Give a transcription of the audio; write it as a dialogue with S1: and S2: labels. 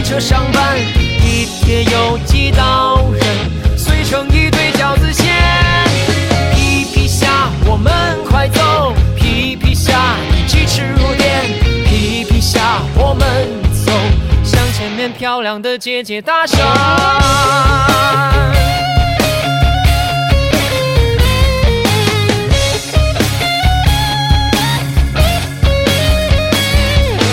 S1: 车上班，一天有几道人碎成一堆饺子馅。皮皮虾，我们快走！皮皮虾，你鸡翅入店。皮皮虾，我们走，向前面漂亮的姐姐搭讪。